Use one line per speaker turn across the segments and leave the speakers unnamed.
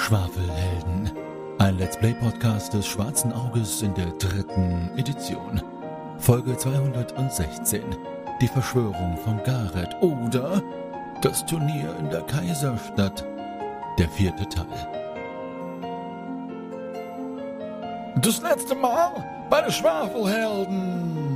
Schwafelhelden, ein Let's Play-Podcast des Schwarzen Auges in der 3. Edition. Folge 216, die Verschwörung von Gareth oder das Turnier in der Kaiserstadt, der 4. Teil. Das letzte Mal bei den Schwafelhelden.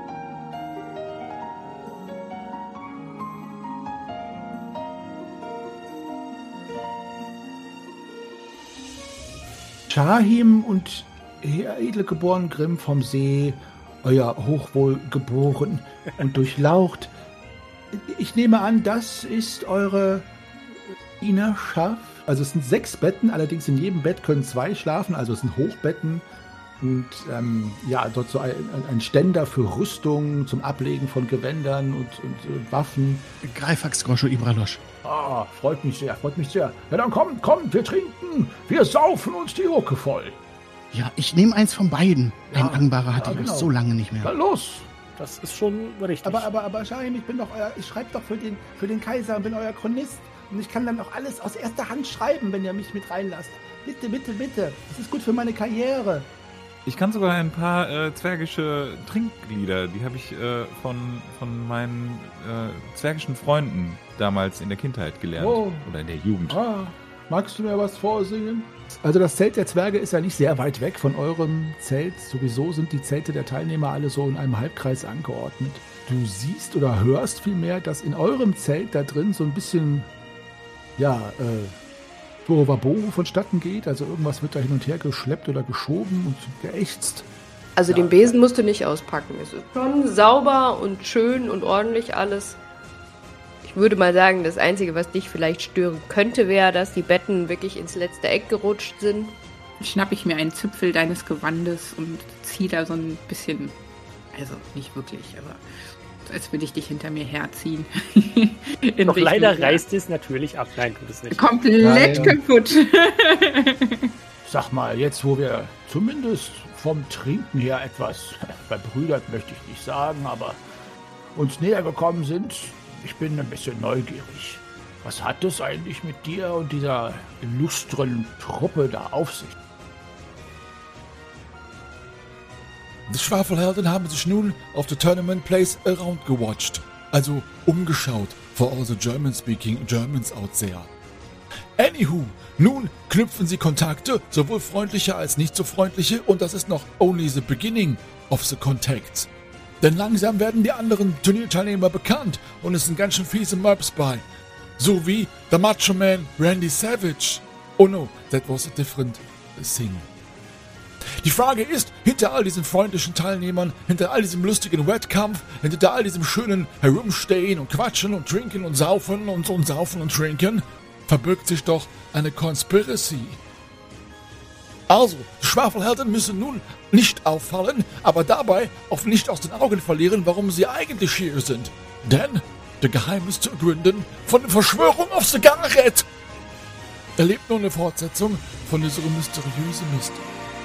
Shahim und Herr Edelgeboren Grimm vom See, euer Hochwohlgeboren und durchlaucht. Ich nehme an, das ist eure Dienerschaft. Also es sind 6 Betten, allerdings in jedem Bett können 2 schlafen, also es sind Hochbetten. Und dort so ein Ständer für Rüstung zum Ablegen von Gewändern und Waffen.
Greifax Groscho Ibralosch.
Ah, freut mich sehr, freut mich sehr. Ja, dann kommt, wir trinken, wir saufen uns die Hucke voll.
Ja, ich nehme eins von beiden. Ein Angbarer hatte ich
genau.
so lange nicht mehr.
Na los.
Das ist schon richtig.
Aber Shahim, ich schreibe doch für den Kaiser und bin euer Chronist. Und ich kann dann auch alles aus erster Hand schreiben, wenn ihr mich mit reinlasst. Bitte, bitte, bitte. Das ist gut für meine Karriere.
Ich kann sogar ein paar zwergische Trinklieder, die habe ich von meinen zwergischen Freunden damals in der Kindheit gelernt.
Oh.
Oder in der Jugend.
Magst du mir was vorsingen? Also das Zelt der Zwerge ist ja nicht sehr weit weg von eurem Zelt. Sowieso sind die Zelte der Teilnehmer alle so in einem Halbkreis angeordnet. Du siehst oder hörst vielmehr, dass in eurem Zelt da drin so ein bisschen, Boho vonstatten geht. Also irgendwas wird da hin und her geschleppt oder geschoben und geächzt.
Also den Besen musst du nicht auspacken. Es ist schon sauber und schön und ordentlich alles. Ich würde mal sagen, das Einzige, was dich vielleicht stören könnte, wäre, dass die Betten wirklich ins letzte Eck gerutscht sind.
Schnapp ich mir einen Zipfel deines Gewandes und ziehe da so ein bisschen, also nicht wirklich, aber als würde ich dich hinter mir herziehen.
Doch leider reißt es natürlich ab. Nein, tut es nicht.
Komplett kaputt.
Sag mal, jetzt wo wir zumindest vom Trinken her etwas verbrüdert, möchte ich nicht sagen, aber uns näher gekommen sind, ich bin ein bisschen neugierig. Was hat es eigentlich mit dir und dieser illustren Truppe da auf sich?
Die Schwafelhelden haben sich nun auf the Tournament Place around gewatcht, also umgeschaut for all the German-speaking Germans out there. Anywho, nun knüpfen sie Kontakte, sowohl freundliche als nicht so freundliche, und das ist noch only the beginning of the contacts. Denn langsam werden die anderen Turnierteilnehmer bekannt und es sind ganz schön fiese Mobs bei. So wie the Macho Man Randy Savage. Oh no, that was a different thing. Die Frage ist, hinter all diesen freundlichen Teilnehmern, hinter all diesem lustigen Wettkampf, hinter all diesem schönen Herumstehen und Quatschen und Trinken und Saufen und Saufen und Trinken, verbirgt sich doch eine Conspiracy. Also, die Schwafelhelden müssen nun nicht auffallen, aber dabei auch nicht aus den Augen verlieren, warum sie eigentlich hier sind. Denn der Geheimnis zu ergründen von der Verschwörung auf the Gareth erlebt nun eine Fortsetzung von dieser mysteriösen Mystery.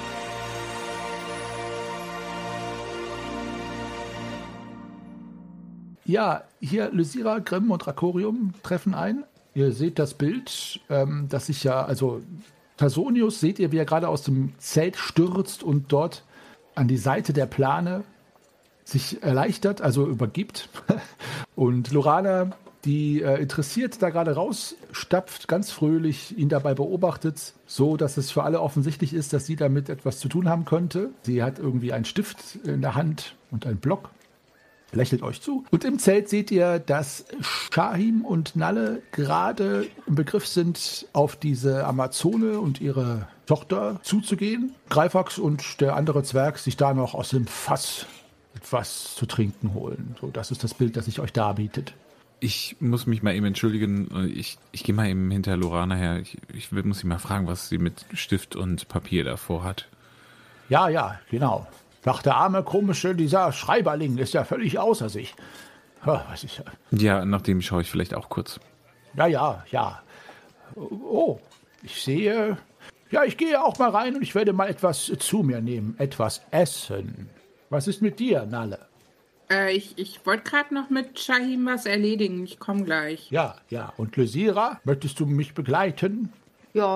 Ja, hier Lysira, Grimm und Rakorium treffen ein. Ihr seht das Bild, das sich also Tasonius seht ihr, wie er gerade aus dem Zelt stürzt und dort an die Seite der Plane sich erleichtert, also übergibt. Und Lorana, die interessiert da gerade rausstapft, ganz fröhlich, ihn dabei beobachtet, so dass es für alle offensichtlich ist, dass sie damit etwas zu tun haben könnte. Sie hat irgendwie einen Stift in der Hand und einen Block. Lächelt euch zu. Und im Zelt seht ihr, dass Shahim und Nalle gerade im Begriff sind, auf diese Amazone und ihre Tochter zuzugehen. Greifax und der andere Zwerg sich da noch aus dem Fass etwas zu trinken holen. So, das ist das Bild, das sich euch darbietet.
Ich muss mich mal eben entschuldigen. Ich gehe mal eben hinter Lorana her. Ich muss sie mal fragen, was sie mit Stift und Papier davor hat.
Ja, genau. Ach, der arme, komische, dieser Schreiberling ist ja völlig außer sich. Was ist
Ja, nach dem schaue ich vielleicht auch kurz.
Ja. Oh, ich sehe. Ja, ich gehe auch mal rein und ich werde mal etwas zu mir nehmen. Etwas essen. Was ist mit dir, Nalle?
Ich wollte gerade noch mit Shahim was erledigen. Ich komme gleich.
Ja. Und Lysira, möchtest du mich begleiten?
Ja,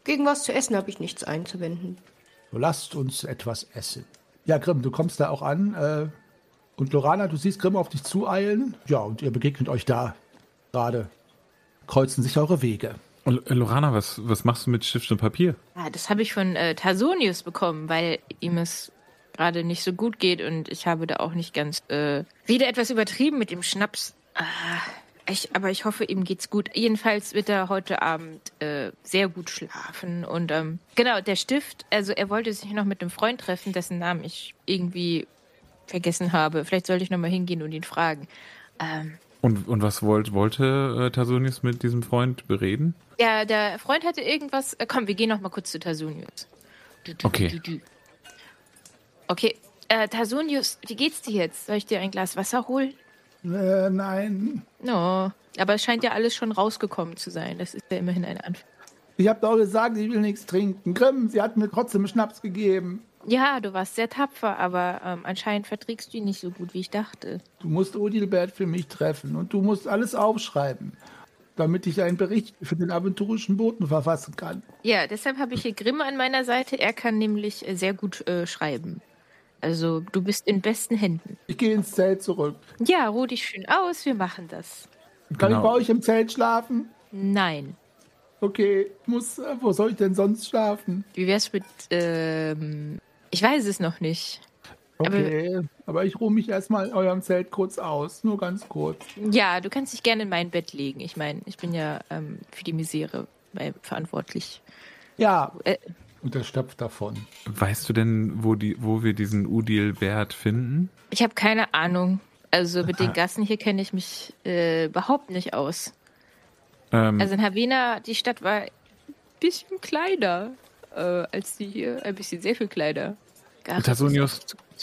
Gegen was zu essen habe ich nichts einzuwenden.
So, lasst uns etwas essen. Ja, Grimm, du kommst da auch an. Und Lorana, du siehst Grimm auf dich zueilen. Ja, und ihr begegnet euch da. Gerade kreuzen sich eure Wege.
Lorana, was machst du mit Stift und Papier?
Das habe ich von Tarsonius bekommen, weil ihm es gerade nicht so gut geht und ich habe da auch nicht ganz wieder etwas übertrieben mit dem Schnaps. Aber ich hoffe, ihm geht's gut. Jedenfalls wird er heute Abend sehr gut schlafen. Und genau, der Stift, also er wollte sich noch mit einem Freund treffen, dessen Namen ich irgendwie vergessen habe. Vielleicht sollte ich noch mal hingehen und ihn fragen.
Und was wollte Tarsonius mit diesem Freund bereden?
Ja, der Freund hatte irgendwas. Komm, wir gehen noch mal kurz zu Tarsonius.
Okay.
Okay, Tarsonius, wie geht's dir jetzt? Soll ich dir ein Glas Wasser holen?
Nein.
No, aber es scheint ja alles schon rausgekommen zu sein. Das ist ja immerhin ein Anfang.
Ich habe doch gesagt, ich will nichts trinken. Grimm, sie hat mir trotzdem Schnaps gegeben.
Ja, du warst sehr tapfer, aber anscheinend verträgst du ihn nicht so gut, wie ich dachte.
Du musst Odilbert für mich treffen und du musst alles aufschreiben, damit ich einen Bericht für den aventurischen Boten verfassen kann.
Ja, deshalb habe ich hier Grimm an meiner Seite. Er kann nämlich sehr gut schreiben. Also, du bist in besten Händen.
Ich gehe ins Zelt zurück.
Ja, ruh dich schön aus, wir machen das.
Kann ich bei euch im Zelt schlafen?
Nein.
Okay, wo soll ich denn sonst schlafen?
Wie wär's mit, ich weiß es noch nicht.
Okay, aber ich ruhe mich erstmal in eurem Zelt kurz aus, nur ganz kurz.
Ja, du kannst dich gerne in mein Bett legen. Ich meine, ich bin ja für die Misere verantwortlich.
Ja, und er stapft davon.
Weißt du denn, wo wir diesen Udilbert finden?
Ich habe keine Ahnung. Also mit den Gassen hier kenne ich mich überhaupt nicht aus. Also in Havena, die Stadt war ein bisschen kleiner als die hier. Ein bisschen sehr viel kleiner.
Tarsonius,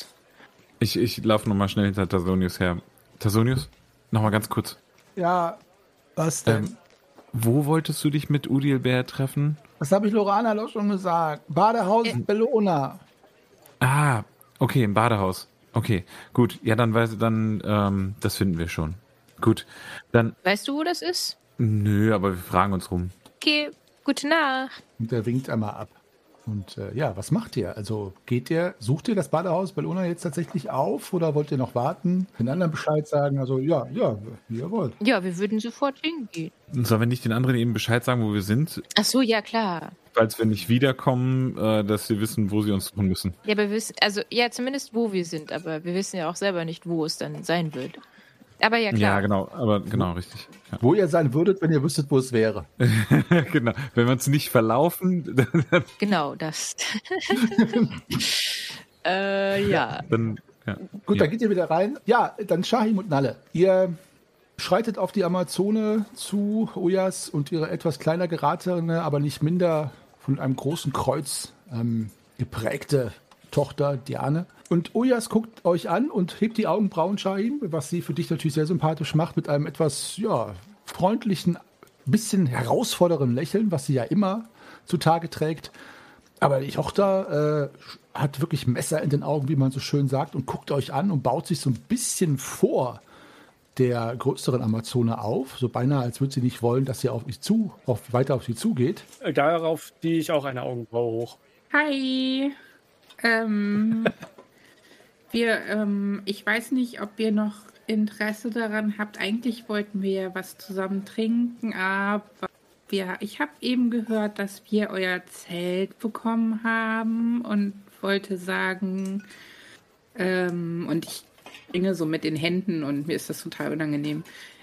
ich laufe nochmal schnell hinter Tarsonius her. Tarsonius, nochmal ganz kurz.
Ja, was denn?
Wo wolltest du dich mit Udilbert treffen?
Das habe ich Lorana doch schon gesagt. Badehaus Bellona.
Ah, okay, im Badehaus. Okay, gut. Ja, dann das finden wir schon. Gut, dann...
Weißt du, wo das ist?
Nö, aber wir fragen uns rum.
Okay, gute Nacht.
Und er winkt einmal ab. Und was macht ihr? Also sucht ihr das Badehaus Bellona jetzt tatsächlich auf oder wollt ihr noch warten, den anderen Bescheid sagen? Also ja, wie ihr wollt.
Ja, wir würden sofort hingehen.
Sollen wir nicht den anderen eben Bescheid sagen, wo wir sind?
Ach so, ja klar.
Falls wir nicht wiederkommen, dass sie wissen, wo sie uns suchen müssen.
Ja, aber wir wissen, also ja, zumindest wo wir sind, aber wir wissen ja auch selber nicht, wo es dann sein wird. Aber ja, klar.
Ja, genau, richtig. Ja.
Wo ihr sein würdet, wenn ihr wüsstet, wo es wäre.
Genau, wenn wir uns nicht verlaufen.
Genau, das. Ja.
Dann, ja. Gut, dann geht ihr wieder rein. Ja, dann Shahim und Nalle. Ihr schreitet auf die Amazone zu, Oyas und ihre etwas kleiner geratene, aber nicht minder von einem großen Kreuz geprägte Tochter Diane. Und Oyas guckt euch an und hebt die Augenbrauen, Shahim, was sie für dich natürlich sehr sympathisch macht, mit einem etwas, freundlichen, bisschen herausfordernden Lächeln, was sie ja immer zutage trägt. Aber die Tochter hat wirklich Messer in den Augen, wie man so schön sagt, und guckt euch an und baut sich so ein bisschen vor der größeren Amazone auf, so beinahe, als würde sie nicht wollen, dass sie weiter auf sie zugeht.
Darauf ziehe ich auch eine Augenbraue hoch.
Hi. Ich weiß nicht, ob ihr noch Interesse daran habt. Eigentlich wollten wir was zusammen trinken, aber ich habe eben gehört, dass wir euer Zelt bekommen haben und wollte sagen, und ich ringe so mit den Händen und mir ist das total unangenehm.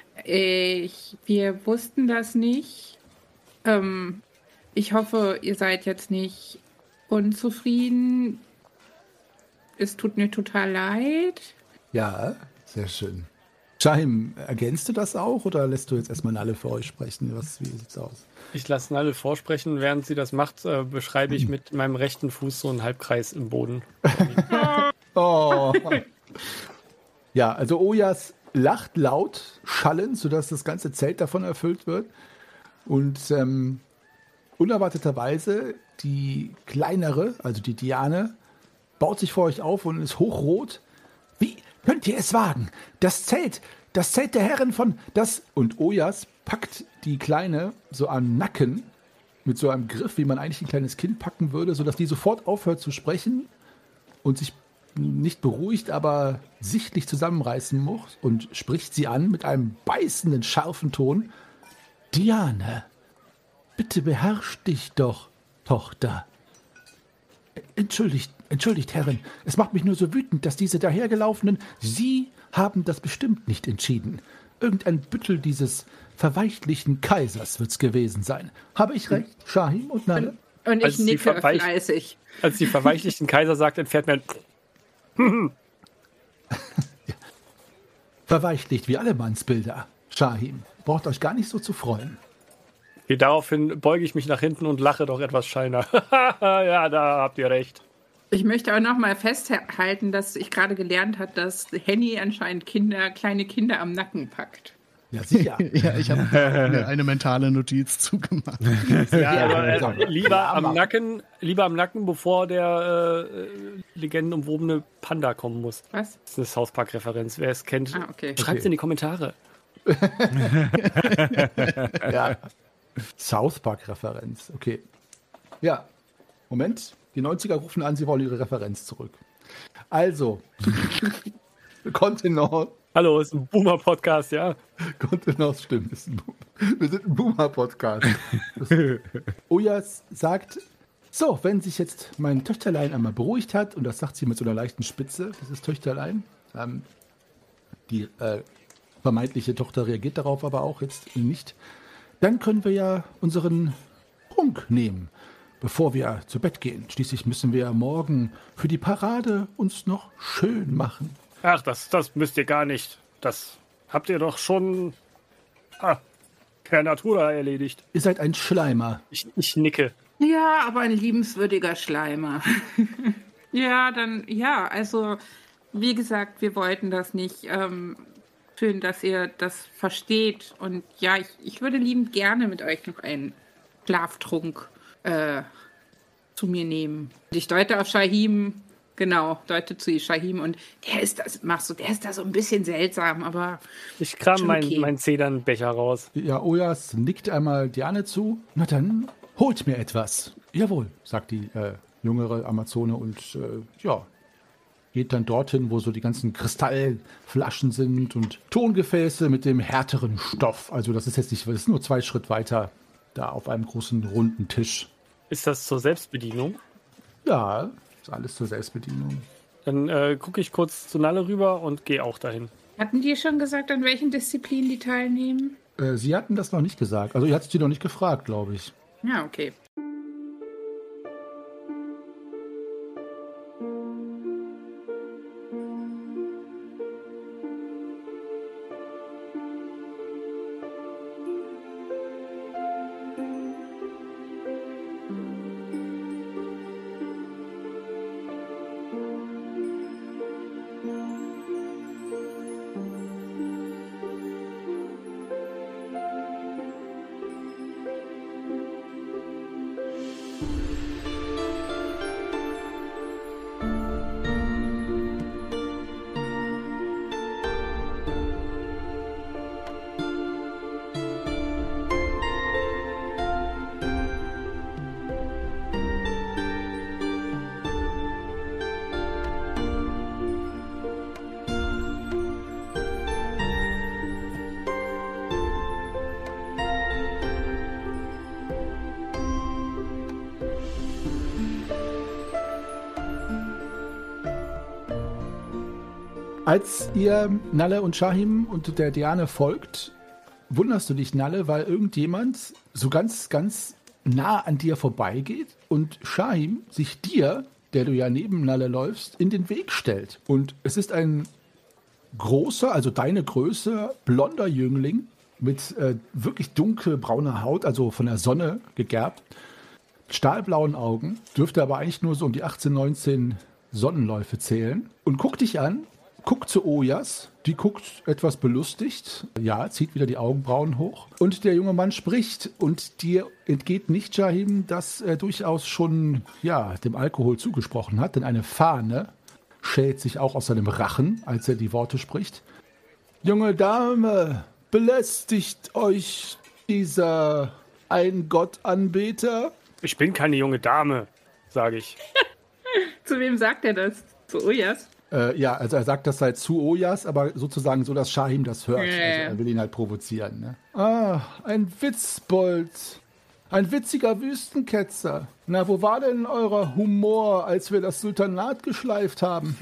Wir wussten das nicht. Ich hoffe, ihr seid jetzt nicht unzufrieden. Es tut mir total leid.
Ja, sehr schön. Shahim, ergänzt du das auch oder lässt du jetzt erstmal Nalle für euch sprechen? Wie sieht's aus?
Ich lasse Nalle vorsprechen. Während sie das macht, beschreibe ich mit meinem rechten Fuß so einen Halbkreis im Boden.
Oh. Ja, also Oyas lacht laut, schallend, sodass das ganze Zelt davon erfüllt wird. Und unerwarteterweise die kleinere, also die Diane, baut sich vor euch auf und ist hochrot. Wie könnt ihr es wagen? Das Zelt der Herren von das... Und Oyas packt die Kleine so am Nacken mit so einem Griff, wie man eigentlich ein kleines Kind packen würde, sodass die sofort aufhört zu sprechen und sich nicht beruhigt, aber sichtlich zusammenreißen muss und spricht sie an mit einem beißenden, scharfen Ton. Diane, bitte beherrsch dich doch, Tochter. Entschuldigt, Herrin, es macht mich nur so wütend, dass diese dahergelaufenen, Sie haben das bestimmt nicht entschieden. Irgendein Büttel dieses verweichlichen Kaisers wird's gewesen sein. Habe ich recht, Shahim und Nalle?
Und ich nicke fleißig.
Als die verweichlichten Kaiser sagt, entfernt mir ein
Verweichlicht wie alle Mannsbilder, Shahim. Braucht euch gar nicht so zu freuen.
Daraufhin beuge ich mich nach hinten und lache doch etwas scheiner. Ja, da habt ihr recht.
Ich möchte auch noch mal festhalten, dass ich gerade gelernt habe, dass Henny anscheinend kleine Kinder am Nacken packt.
Ja, sicher.
Ja, ich habe mir eine mentale Notiz zugemacht.
Ja, aber lieber am Nacken, bevor der legendenumwobene Panda kommen muss.
Was?
Das ist eine South Park-Referenz. Wer es kennt,
Okay.
schreibt es in die Kommentare.
Ja. South Park-Referenz, okay. Ja, Moment. Die 90er rufen an, sie wollen ihre Referenz zurück. Also, Kontenance.
Hallo, ist ein Boomer-Podcast, ja?
Kontenance stimmt. Wir sind ein Boomer-Podcast. Oyas sagt, so, wenn sich jetzt mein Töchterlein einmal beruhigt hat, und das sagt sie mit so einer leichten Spitze, dieses Töchterlein, die vermeintliche Tochter reagiert darauf aber auch jetzt nicht, dann können wir ja unseren Prunk nehmen, bevor wir zu Bett gehen. Schließlich müssen wir ja morgen für die Parade uns noch schön machen.
Ach, das müsst ihr gar nicht. Das habt ihr doch schon per Natura erledigt.
Ihr seid ein Schleimer.
Ich nicke.
Ja, aber ein liebenswürdiger Schleimer. Also, wie gesagt, wir wollten das nicht. Schön, dass ihr das versteht. Und ja, ich würde liebend gerne mit euch noch einen Schlaftrunk zu mir nehmen. Ich deute auf Shahim, deute zu Shahim und der ist da so ein bisschen seltsam, aber
ich kram meinen Zedernbecher raus.
Ja, Oyas nickt einmal Diane zu. Na dann, holt mir etwas. Jawohl, sagt die jüngere Amazone und geht dann dorthin, wo so die ganzen Kristallflaschen sind und Tongefäße mit dem härteren Stoff. Also das ist nur 2 Schritt weiter, da auf einem großen runden Tisch.
Ist das zur Selbstbedienung?
Ja, ist alles zur Selbstbedienung.
Dann gucke ich kurz zu Nalle rüber und gehe auch dahin.
Hatten die schon gesagt, an welchen Disziplinen die teilnehmen?
Sie hatten das noch nicht gesagt. Also ihr hattet sie noch nicht gefragt, glaube ich.
Ja, okay.
Als ihr Nalle und Shahim und der Diane folgt, wunderst du dich, Nalle, weil irgendjemand so ganz, ganz nah an dir vorbeigeht und Shahim sich dir, der du ja neben Nalle läufst, in den Weg stellt. Und es ist ein großer, also deine Größe, blonder Jüngling mit wirklich dunkelbrauner Haut, also von der Sonne gegerbt, stahlblauen Augen, dürfte aber eigentlich nur so um die 18, 19 Sonnenläufe zählen und guckt dich an, guckt zu Oyas, die guckt etwas belustigt, ja, zieht wieder die Augenbrauen hoch und der junge Mann spricht und dir entgeht nicht, Shahim, dass er durchaus schon, ja, dem Alkohol zugesprochen hat, denn eine Fahne schält sich auch aus seinem Rachen, als er die Worte spricht. Junge Dame, belästigt euch dieser ein Gottanbeter?
Ich bin keine junge Dame, sage ich.
Zu wem sagt er das? Zu Ojas?
Ja, also er sagt das halt zu Ojas, aber sozusagen so, dass Shahim das hört.
Ja.
Also er will ihn halt provozieren. Ne? Ein Witzbold. Ein witziger Wüstenketzer. Na, wo war denn euer Humor, als wir das Sultanat geschleift haben?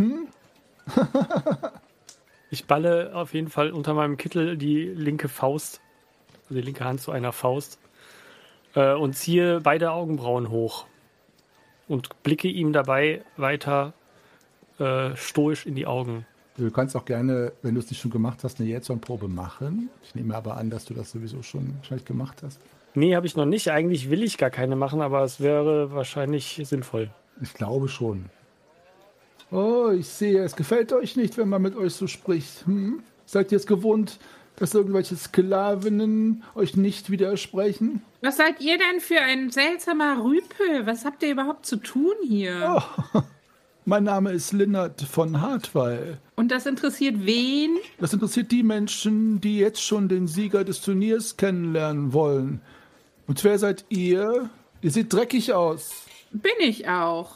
Ich balle auf jeden Fall unter meinem Kittel die linke Faust, also die linke Hand zu einer Faust und ziehe beide Augenbrauen hoch und blicke ihm dabei weiter stoisch in die Augen.
Du kannst auch gerne, wenn du es nicht schon gemacht hast, eine Jetson-Probe machen. Ich nehme aber an, dass du das sowieso schon wahrscheinlich gemacht hast.
Nee, habe ich noch nicht. Eigentlich will ich gar keine machen, aber es wäre wahrscheinlich sinnvoll.
Ich glaube schon. Oh, ich sehe, es gefällt euch nicht, wenn man mit euch so spricht. Seid ihr es gewohnt, dass irgendwelche Sklavinnen euch nicht widersprechen?
Was seid ihr denn für ein seltsamer Rüpel? Was habt ihr überhaupt zu tun hier?
Oh, mein Name ist Linnert von Hartwall.
Und das interessiert wen?
Das interessiert die Menschen, die jetzt schon den Sieger des Turniers kennenlernen wollen. Und wer seid ihr? Ihr seht dreckig aus.
Bin ich auch.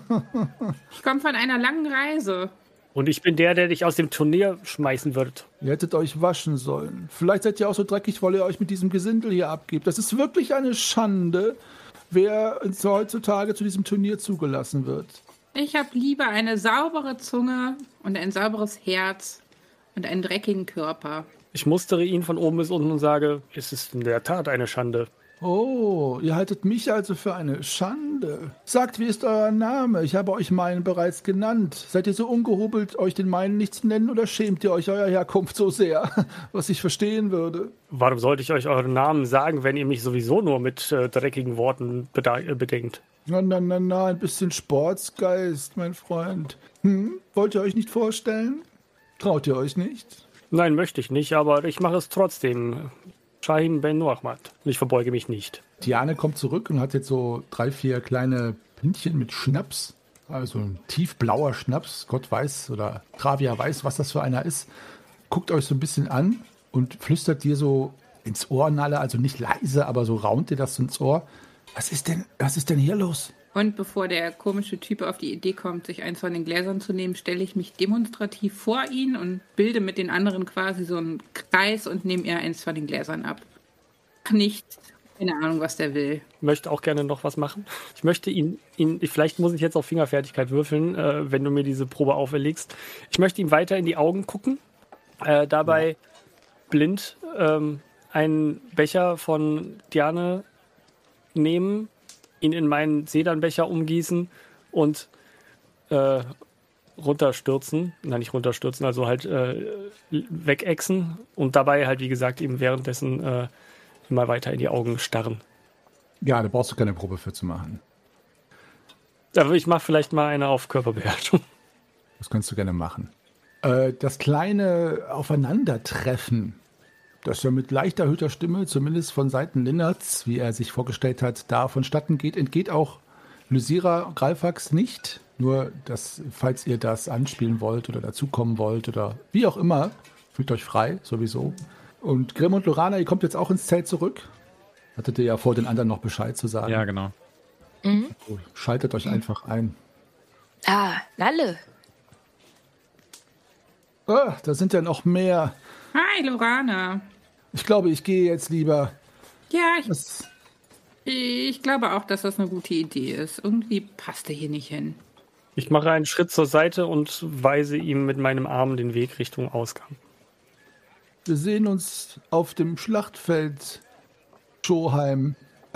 Ich komme von einer langen Reise.
Und ich bin der dich aus dem Turnier schmeißen wird.
Ihr hättet euch waschen sollen. Vielleicht seid ihr auch so dreckig, weil ihr euch mit diesem Gesindel hier abgebt. Das ist wirklich eine Schande, wer heutzutage zu diesem Turnier zugelassen wird.
Ich habe lieber eine saubere Zunge und ein sauberes Herz und einen dreckigen Körper.
Ich mustere ihn von oben bis unten und sage, es ist in der Tat eine Schande.
Oh, ihr haltet mich also für eine Schande. Sagt, wie ist euer Name? Ich habe euch meinen bereits genannt. Seid ihr so ungehobelt, euch den meinen nicht zu nennen, oder schämt ihr euch eurer Herkunft so sehr, was ich verstehen würde?
Warum sollte ich euch euren Namen sagen, wenn ihr mich sowieso nur mit dreckigen Worten bedenkt?
Na, ein bisschen Sportsgeist, mein Freund. Wollt ihr euch nicht vorstellen? Traut ihr euch nicht?
Nein, möchte ich nicht, aber ich mache es trotzdem. Shahim Ben Ahmad. Ich verbeuge mich nicht.
Diane kommt zurück und hat jetzt so 3, 4 kleine Pintchen mit Schnaps. Also ein tiefblauer Schnaps. Gott weiß oder Travia weiß, was das für einer ist. Guckt euch so ein bisschen an und flüstert dir so ins Ohr, Nalle. Also nicht leise, aber so raunt dir das ins Ohr. Was ist denn hier los?
Und bevor der komische Typ auf die Idee kommt, sich eins von den Gläsern zu nehmen, stelle ich mich demonstrativ vor ihn und bilde mit den anderen quasi so einen Kreis und nehme ihr eins von den Gläsern ab. Nicht, keine Ahnung, was der will.
Ich möchte auch gerne noch was machen. Ich möchte ihn vielleicht muss ich jetzt auf Fingerfertigkeit würfeln, wenn du mir diese Probe auferlegst. Ich möchte ihm weiter in die Augen gucken, dabei blind einen Becher von Diane nehmen, ihn in meinen Sedernbecher umgießen und runterstürzen. Nein, nicht runterstürzen, also halt wegexen und dabei halt, wie gesagt, eben währenddessen immer weiter in die Augen starren.
Ja, da brauchst du keine Probe für zu machen.
Aber ich mache vielleicht mal eine auf Körperbeherrschung.
Das kannst du gerne machen. Das kleine Aufeinandertreffen, das ja mit leicht erhöhter Stimme, zumindest von Seiten Linnerts, wie er sich vorgestellt hat, da vonstatten geht, entgeht auch Lysira Greifax nicht. Nur, dass, falls ihr das anspielen wollt oder dazukommen wollt oder wie auch immer, fühlt euch frei, sowieso. Und Grimm und Lorana, ihr kommt jetzt auch ins Zelt zurück. Hattet ihr ja vor, den anderen noch Bescheid zu sagen.
Ja, genau.
So, schaltet euch einfach ein.
Lalle.
Da sind ja noch mehr.
Hi, Lorana.
Ich glaube, ich gehe jetzt lieber.
Ja, ich glaube auch, dass das eine gute Idee ist. Irgendwie passt er hier nicht hin.
Ich mache einen Schritt zur Seite und weise ihm mit meinem Arm den Weg Richtung Ausgang.
Wir sehen uns auf dem Schlachtfeld, Schoheim.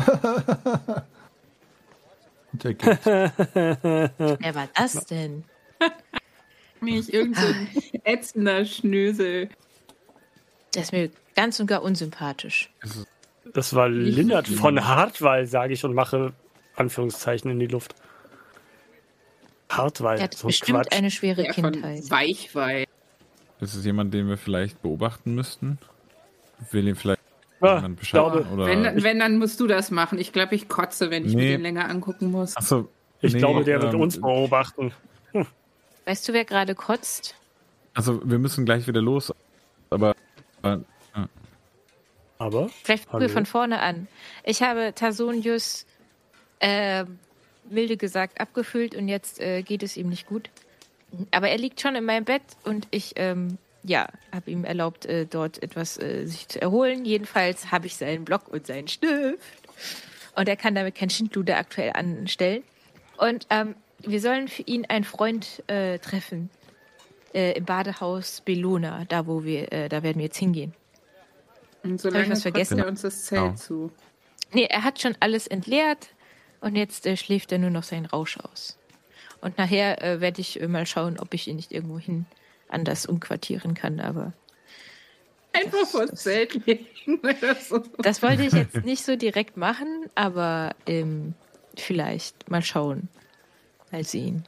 Und er geht.
Wer war das denn?
Nicht irgend so ein ätzender Schnösel.
Der ist mir ganz und gar unsympathisch.
Das war Linnert von Hartwall, sage ich und mache Anführungszeichen in die Luft. Hartwall,
Er hat
so
bestimmt
Quatsch.
eine schwere
Der von
Kindheit.
Weichwein.
Ist es jemand, den wir vielleicht beobachten müssten? Will ihn vielleicht
Ah,
jemand
ich
Bescheid
glaube,
oder?
Wenn, dann musst du das machen. Ich glaube, ich kotze, wenn ich mir den länger angucken muss.
Achso,
Ich glaube, der wird uns beobachten.
Weißt du, wer gerade kotzt?
Also wir müssen gleich wieder los, aber
Aber?
Vielleicht fangen wir von vorne an. Ich habe Tarsonius milde gesagt abgefüllt und jetzt geht es ihm nicht gut. Aber er liegt schon in meinem Bett und ich habe ihm erlaubt, dort etwas sich zu erholen. Jedenfalls habe ich seinen Block und seinen Stift. Und er kann damit kein Schindluder aktuell anstellen. Und wir sollen für ihn einen Freund treffen. Im Badehaus Bellona, da werden wir jetzt hingehen.
Und solange
was vergessen?
er uns das Zelt zu.
Nee, er hat schon alles entleert und jetzt schläft er nur noch seinen Rausch aus. Und nachher werde ich mal schauen, ob ich ihn nicht irgendwo hin anders umquartieren kann, aber...
Einfach vor das Zelt legen oder so.
Das wollte ich jetzt nicht so direkt machen, aber vielleicht mal schauen. Mal sehen.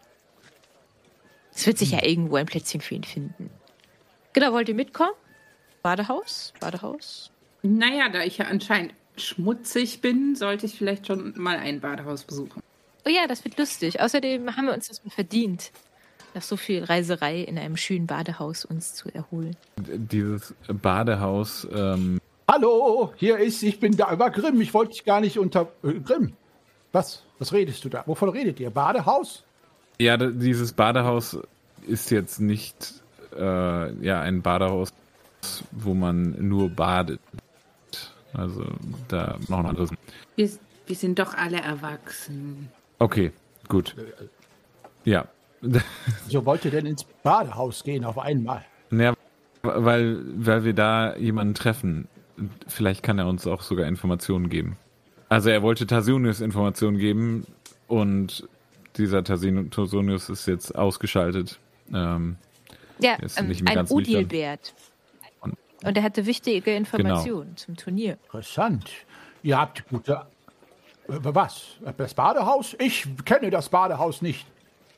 Es wird sich ja irgendwo ein Plätzchen für ihn finden. Genau, wollt ihr mitkommen? Badehaus?
Naja, da ich ja anscheinend schmutzig bin, sollte ich vielleicht schon mal ein Badehaus besuchen.
Oh ja, das wird lustig. Außerdem haben wir uns das mal verdient, nach so viel Reiserei in einem schönen Badehaus uns zu erholen.
Dieses Badehaus,
Hallo, ich bin da über Grimm. Ich wollte dich gar nicht unter... Grimm, was redest du da? Wovon redet ihr? Badehaus?
ja, dieses Badehaus ist jetzt nicht ein Badehaus, wo man nur badet. Also da noch ein anderes.
Wir sind doch alle erwachsen.
Okay, gut. Ja.
Wieso wollt ihr denn ins Badehaus gehen auf einmal?
Ja, weil wir da jemanden treffen. Vielleicht kann er uns auch sogar Informationen geben. Also er wollte Tarsonius Informationen geben und dieser Tarsonius ist jetzt ausgeschaltet. Ist nicht mehr
ein
ganz nüchtern.
Odilbert. Und er hatte wichtige Informationen zum Turnier.
Interessant. Ihr habt gute... Was? Das Badehaus? Ich kenne das Badehaus nicht.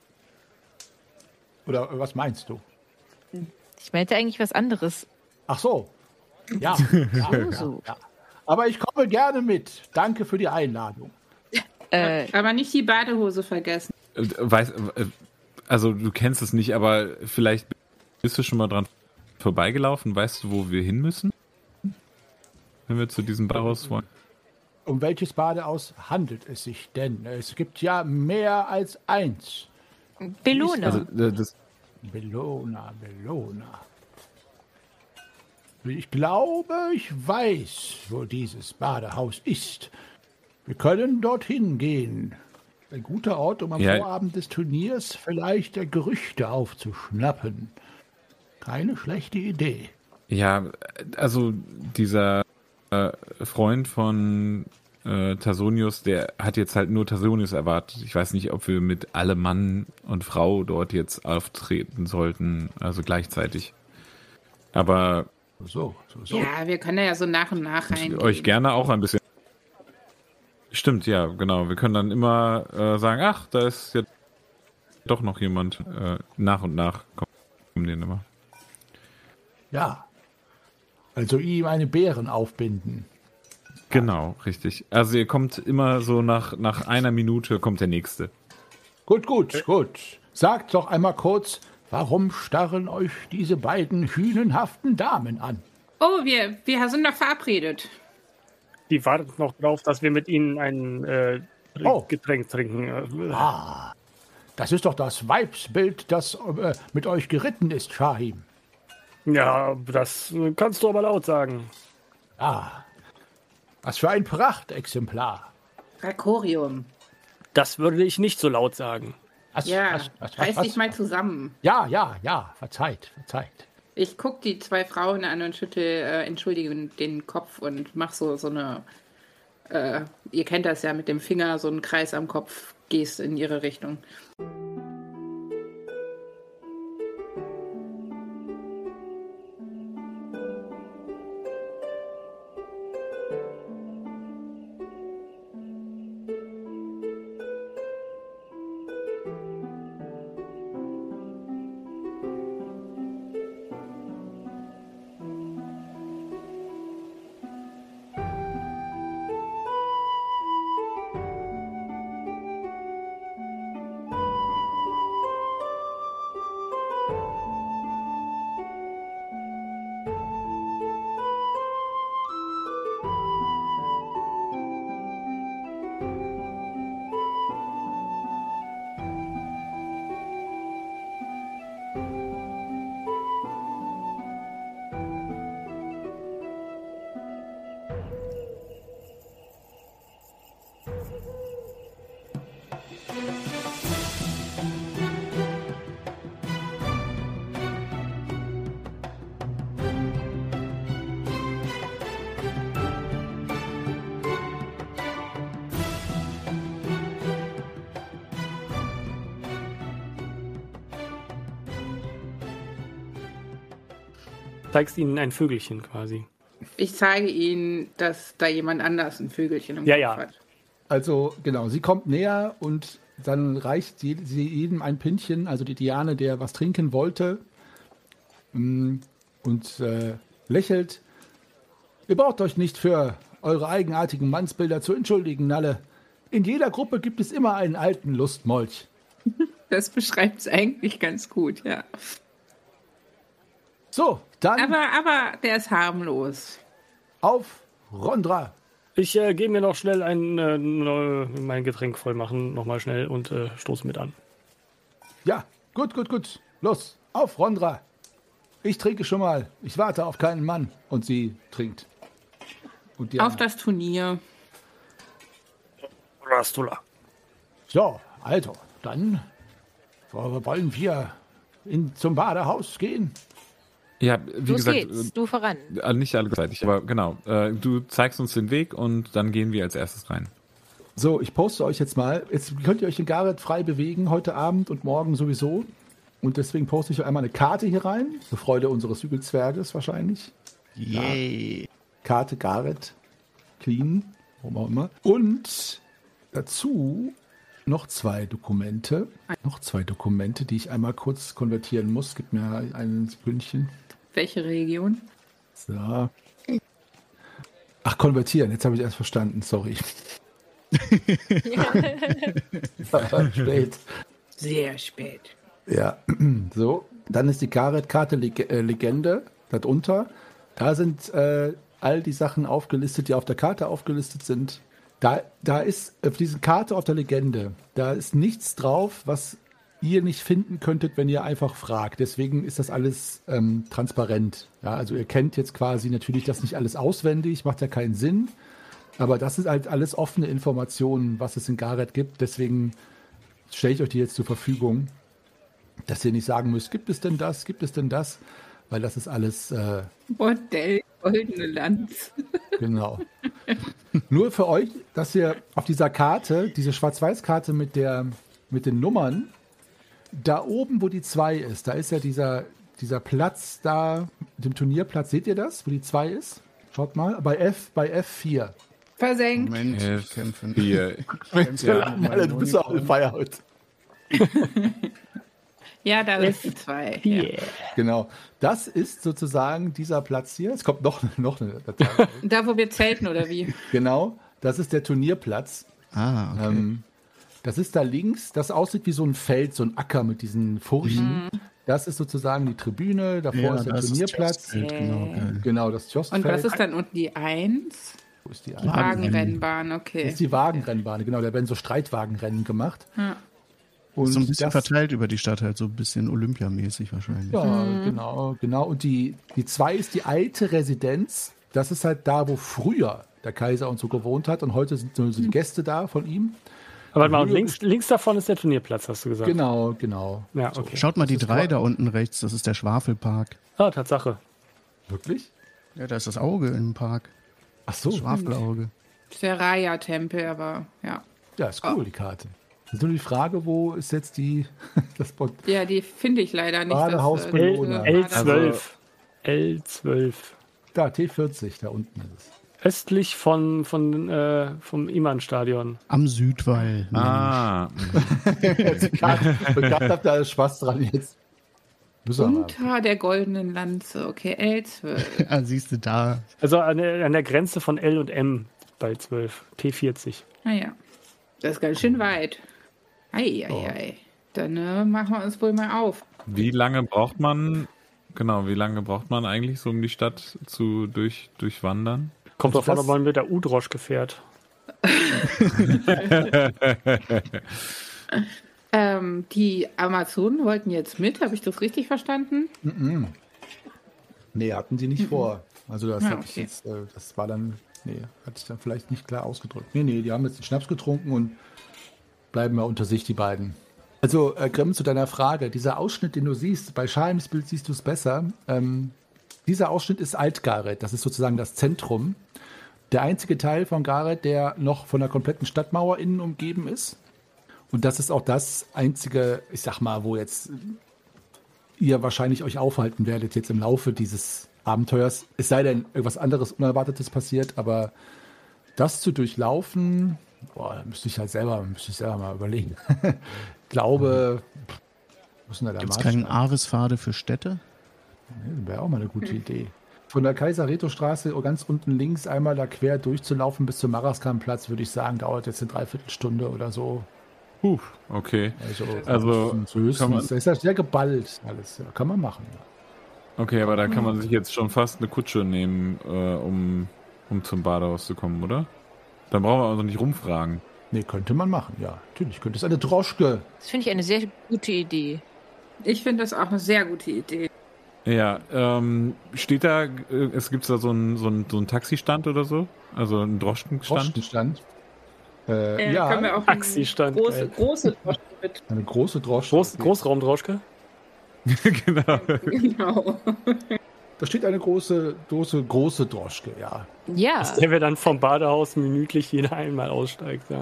Oder was meinst du?
Ich meinte eigentlich was anderes.
Ach so. Ja.
So.
Ja. Aber ich komme gerne mit. Danke für die Einladung.
Aber nicht die Badehose vergessen.
Also du kennst es nicht, aber vielleicht bist du schon mal dran vorbeigelaufen. Weißt du, wo wir hin müssen? Wenn wir zu diesem Badehaus wollen.
Um welches Badehaus handelt es sich denn? Es gibt ja mehr als eins.
Bellona.
Also das
Bellona. Ich glaube, ich weiß, wo dieses Badehaus ist. Wir können dorthin gehen. Ein guter Ort, um am Vorabend des Turniers vielleicht Gerüchte aufzuschnappen. Keine schlechte Idee.
Ja, also dieser Freund von Tarsonius, der hat jetzt halt nur Tarsonius erwartet. Ich weiß nicht, ob wir mit alle Mann und Frau dort jetzt auftreten sollten, also gleichzeitig. Aber
So.
Ja, wir können ja so nach und nach reingehen.
euch gerne auch ein bisschen. Stimmt, ja, genau. Wir können dann immer sagen, ach, da ist jetzt doch noch jemand. Nach und nach kommen die immer.
Ja. Also ihm eine Beeren aufbinden.
Genau, richtig. Also ihr kommt immer so nach einer Minute kommt der nächste.
Gut. Sagt doch einmal kurz, warum starren euch diese beiden hünenhaften Damen an?
Oh, wir sind doch verabredet.
Die warten noch drauf, dass wir mit ihnen ein Getränk trinken.
Das ist doch das Weibsbild, das mit euch geritten ist, Shahim.
Ja, das kannst du aber laut sagen.
Was für ein Prachtexemplar.
Rakorium.
Das würde ich nicht so laut sagen.
Reiß dich mal zusammen.
Ja, verzeiht.
Ich gucke die zwei Frauen an und schüttel entschuldigend den Kopf und mach so eine, ihr kennt das ja mit dem Finger, so einen Kreis am Kopf, gehst in ihre Richtung.
zeigst ihnen ein Vögelchen quasi.
Ich zeige ihnen, dass da jemand anders ein Vögelchen im
Ja,
Kopf
ja.
hat.
Also, genau, sie kommt näher und dann reicht sie jedem ein Pintchen, also die Diane, der was trinken wollte, und lächelt. Ihr braucht euch nicht für eure eigenartigen Mannsbilder zu entschuldigen, Nalle. In jeder Gruppe gibt es immer einen alten Lustmolch.
Das beschreibt es eigentlich ganz gut, ja.
So, dann
Aber der ist harmlos.
auf Rondra.
Ich gehe mir noch schnell mein Getränk voll machen, nochmal schnell und stoße mit an.
Ja, gut. Los, auf Rondra. Ich trinke schon mal. Ich warte auf keinen Mann. Und sie trinkt. Und die
Auf
andere.
das Turnier.
Rastula.
So, also, dann wollen wir zum Badehaus gehen.
Ja, wie
Los
gesagt,
geht's, du voran.
nicht alle gleichzeitig, aber genau. Du zeigst uns den Weg und dann gehen wir als erstes rein.
So, ich poste euch jetzt mal. Jetzt könnt ihr euch in Gareth frei bewegen, heute Abend und morgen sowieso. Und deswegen poste ich euch einmal eine Karte hier rein. Zur Freude unseres Hügelzwerges wahrscheinlich.
Yay.
Karte Gareth. Clean. Warum auch immer. Und dazu noch zwei Dokumente. Die ich einmal kurz konvertieren muss. Gib mir ein Sekündchen.
Welche Region?
So. Ach, konvertieren. Jetzt habe ich erst verstanden. Sorry. Spät.
Sehr spät.
Ja, so. Dann ist die Gareth-Karte Legende darunter. Da sind all die Sachen aufgelistet, die auf der Karte aufgelistet sind. Da ist auf dieser Karte auf der Legende, da ist nichts drauf, was ihr nicht finden könntet, wenn ihr einfach fragt. Deswegen ist das alles transparent. Ja, also ihr kennt jetzt quasi natürlich das nicht alles auswendig, macht ja keinen Sinn. Aber das ist halt alles offene Informationen, was es in Gareth gibt. Deswegen stelle ich euch die jetzt zur Verfügung, dass ihr nicht sagen müsst, gibt es denn das, weil das ist alles
Bordell, goldene Lanz.
genau. Nur für euch, dass ihr auf dieser Karte, diese Schwarz-Weiß-Karte mit den Nummern, da oben, wo die 2 ist, da ist ja dieser Platz da, dem Turnierplatz, seht ihr das, wo die 2 ist? Schaut mal, bei F4.
Versenkt.
Moment, kämpfen.
Wir,
Du bist auch on fire heute.
Ja, da ist die 2. Ja.
Genau. Das ist sozusagen dieser Platz hier. Es kommt noch eine Datei.
Da, wo wir zelten, oder wie?
Genau, das ist der Turnierplatz.
Ah, okay.
Das ist da links, das aussieht wie so ein Feld, so ein Acker mit diesen Furchen. Das ist sozusagen die Tribüne, davor ist der
das
Turnierplatz.
Testfeld, genau, geil.
Genau, das Jostfeld.
Und was ist dann unten die 1?
Wo ist die
Die Wagenrennbahn,
Das
okay.
ist die Wagenrennbahn, genau, da werden so Streitwagenrennen gemacht.
Ja.
Und
So ein bisschen
das,
verteilt über die Stadt, halt so ein bisschen olympiamäßig wahrscheinlich.
Ja, genau. Und die 2 ist die alte Residenz. Das ist halt da, wo früher der Kaiser und so gewohnt hat. Und heute sind so die Gäste da von ihm.
Aber warte mal, und links davon ist der Turnierplatz, hast du gesagt?
Genau.
Ja, okay.
Schaut mal die 3 da unten rechts, das ist der Schwafelpark.
Ah, Tatsache.
Wirklich?
Ja, da ist das Auge im Park.
Ach so.
Das Schwafelauge.
Das ist der Raya-Tempel, aber ja.
Ja, ist cool, die Karte. Das ist nur die Frage, wo ist jetzt das
Ja, die finde ich leider nicht.
Badehaus
das,
Bellona.
L12. L12.
Da, T40, da unten ist es.
Östlich vom Iman-Stadion.
Am Südwall.
Die Karte, bekannt habt ihr alles Spaß dran jetzt. Müssen wir mal.
Unter der goldenen Lanze, okay, L12.
Ah, siehst du da.
Also an der Grenze von L und M bei 12. T40.
Naja, das ist ganz schön weit. Ei. Dann machen wir uns wohl mal auf.
wie lange braucht man eigentlich so, um die Stadt zu durchwandern?
Kommt
Also
drauf an,
das-
ob man mit der Udroschke fährt.
Die Amazonen wollten jetzt mit, habe ich das richtig verstanden?
Nee, hatten die nicht vor. Also das,
Ah,
hab ich
okay.
jetzt, das war dann, hatte ich dann vielleicht nicht klar ausgedrückt. Nee, die haben jetzt den Schnaps getrunken und bleiben mal unter sich, die beiden. Also, Grimm, zu deiner Frage, dieser Ausschnitt, den du siehst, bei Schalims Bild siehst du es besser. Dieser Ausschnitt ist Alt-Gareth, das ist sozusagen das Zentrum. Der einzige Teil von Gareth, der noch von der kompletten Stadtmauer innen umgeben ist. Und das ist auch das einzige, ich sag mal, wo jetzt ihr wahrscheinlich euch aufhalten werdet, jetzt im Laufe dieses Abenteuers. Es sei denn, irgendwas anderes Unerwartetes passiert, aber das zu durchlaufen, müsste ich selber mal überlegen. Ich glaube, müssen wir da
Gibt es
mal
keinen Arvespfade für Städte?
Wäre auch mal eine gute Idee. Von der Kaiser-Reto-Straße ganz unten links einmal da quer durchzulaufen bis zum Maraskan-Platz, würde ich sagen, dauert jetzt eine Dreiviertelstunde oder so.
Okay.
Also
kann man-
das ist ja sehr geballt alles. Ja, kann man machen. Ja.
Okay, aber da kann man sich jetzt schon fast eine Kutsche nehmen, um zum Badehaus zu kommen, oder? Dann brauchen wir also nicht rumfragen.
Nee, könnte man machen, ja. Natürlich, könnte es eine Droschke.
Das finde ich eine sehr gute Idee.
Ich finde das auch eine sehr gute Idee.
Ja, steht da, gibt's da so einen Taxistand oder so? Also einen Droschkenstand?
Droschkenstand.
Können
Ja,
wir auch
Taxistand,
eine große Droschke mit.
eine große Droschke.
Großraumdroschke?
Genau.
Genau.
Da steht eine große Droschke, ja.
Ja.
Der wir dann vom Badehaus minütlich jeder einmal aussteigt, ja.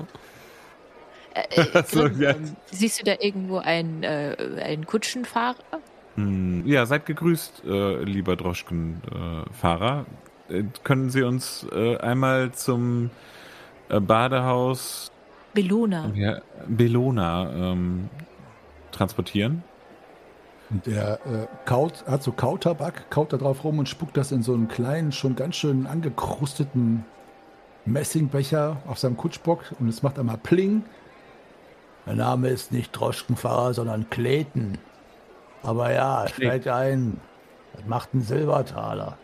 Also, ja.
Siehst du da irgendwo einen Kutschenfahrer?
Ja, seid gegrüßt, lieber Droschkenfahrer. Können Sie uns einmal zum Badehaus
Bellona.
Bellona transportieren?
Und der hat so Kautabak, kaut da drauf rum und spuckt das in so einen kleinen, schon ganz schön angekrusteten Messingbecher auf seinem Kutschbock und es macht einmal Pling. Mein Name ist nicht Droschkenfahrer, sondern Kleten. Aber ja, steigt ein. Das macht einen Silbertaler.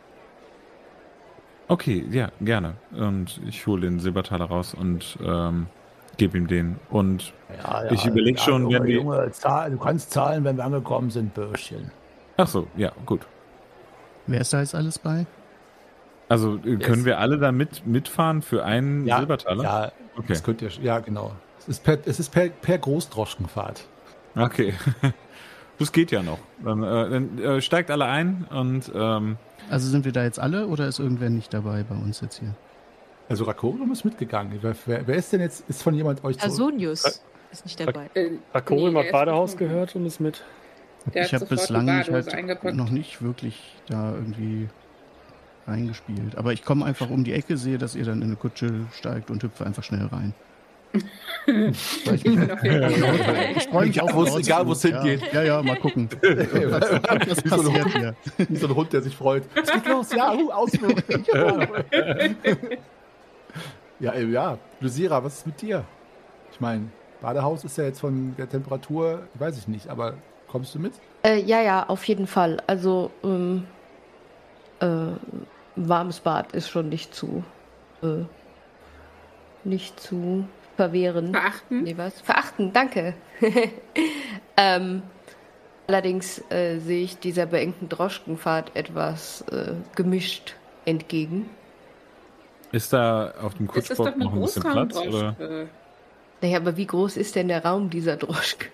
Okay, ja, gerne. Und ich hole den Silbertaler raus und gebe ihm den. Und
Ja,
ich überlege schon,
Junge,
wenn wir...
Junge, du kannst zahlen, wenn wir angekommen sind, Bürschchen.
Ach so, ja, gut.
Wer ist da jetzt alles bei?
Also können wir alle da mitfahren für einen Silbertaler?
Ja,
Okay.
das könnt ihr, ja, genau. Es ist per Großdroschkenfahrt.
Okay. Das geht ja noch. Dann steigt alle ein und
Also sind wir da jetzt alle oder ist irgendwer nicht dabei bei uns jetzt hier?
Also Rakorium ist mitgegangen. Wer ist denn jetzt, ist von jemand euch
Asonius ist nicht dabei.
Aquarium
der
hat
ist
Badehaus
gekommen.
gehört und ist mit.
Der
Ich
hat
habe
sofort
bislang
die
mich
Badehose
halt
eingepackt.
noch nicht wirklich da irgendwie reingespielt. Aber ich komme einfach um die Ecke, sehe, dass ihr dann in eine Kutsche steigt und hüpfe einfach schnell rein.
Ich bin auf jeden Fall dabei.
Ich freue mich
Egal,
auch.
wo es- egal, wo es hingeht.
Ja, mal gucken. Was
Wie so ein
passiert
Hund.
hier?
Wie so ein Hund, der sich freut. Es geht los, ja, Ausflug. Ja, Lysira, was ist mit dir? Ich meine, Badehaus ist ja jetzt von der Temperatur, weiß ich nicht, aber kommst du mit?
Ja, auf jeden Fall. Also, warmes Bad ist schon nicht zu verwehren.
Verachten?
Nee, was? Verachten, danke. Allerdings sehe ich dieser beengten Droschkenfahrt etwas gemischt entgegen.
ist da auf dem
Das ist doch
Kutschbock
eine
noch ein bisschen Platz? Oder?
Großraumdroschke.
Naja, aber wie groß ist denn der Raum dieser Droschke?